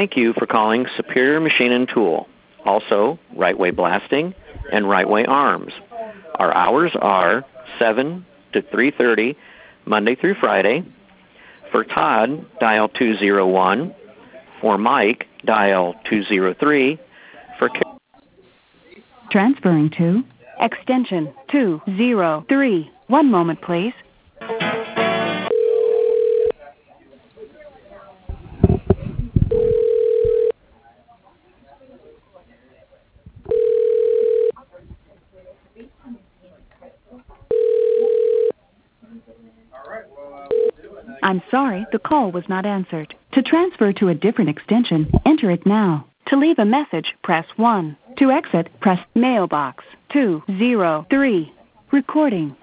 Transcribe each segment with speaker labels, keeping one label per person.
Speaker 1: Thank you for calling Superior Machine and Tool, also Right Way Blasting and Right Way Arms. Our hours are 7 to 3:30, Monday through Friday. For Todd, dial 201. For Mike, dial 203. For
Speaker 2: Transferring to extension 203. One moment, please. I'm sorry, the call was not answered. To transfer to a different extension, enter it now. To leave a message, press 1. To exit, press mailbox 203. Recording.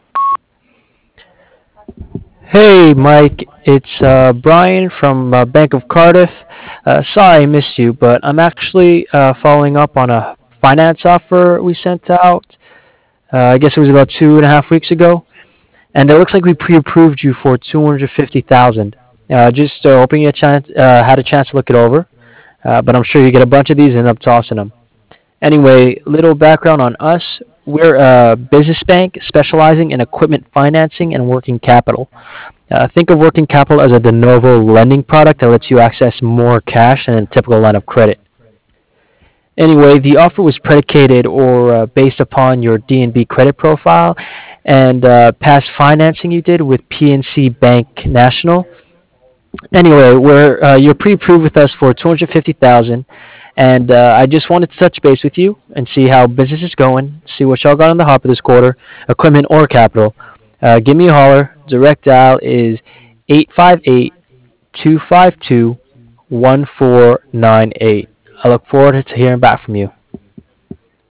Speaker 3: Hey, Mike. It's Brian from Bank of Cardiff. Sorry I missed you, but I'm actually following up on a finance offer we sent out. I guess it was about 2.5 weeks ago, and it looks like we pre-approved you for 250,000. Just hoping you had a chance to look it over, but I'm sure you get a bunch of these and end up tossing them. Anyway, little background on us. We're a business bank specializing in equipment financing and working capital. Think of working capital as a de novo lending product that lets you access more cash than a typical line of credit. Anyway, the offer was predicated or based upon your DNB credit profile and past financing you did with PNC Bank National. Anyway, you're pre-approved with us for 250,000, and I just wanted to touch base with you and see how business is going, see what y'all got on the hopper this quarter, equipment or capital. Give me a holler. Direct dial is 858-252-1498. I look forward to hearing back from you.